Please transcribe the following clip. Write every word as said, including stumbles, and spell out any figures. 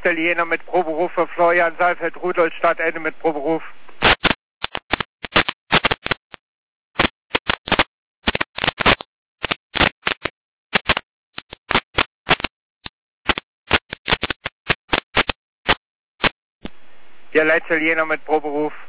Stelle Jena mit Proberuf für Florian Saalfeld, Rudolstadt, Ende mit Proberuf. Ja, Leitstelle Jena mit Proberuf.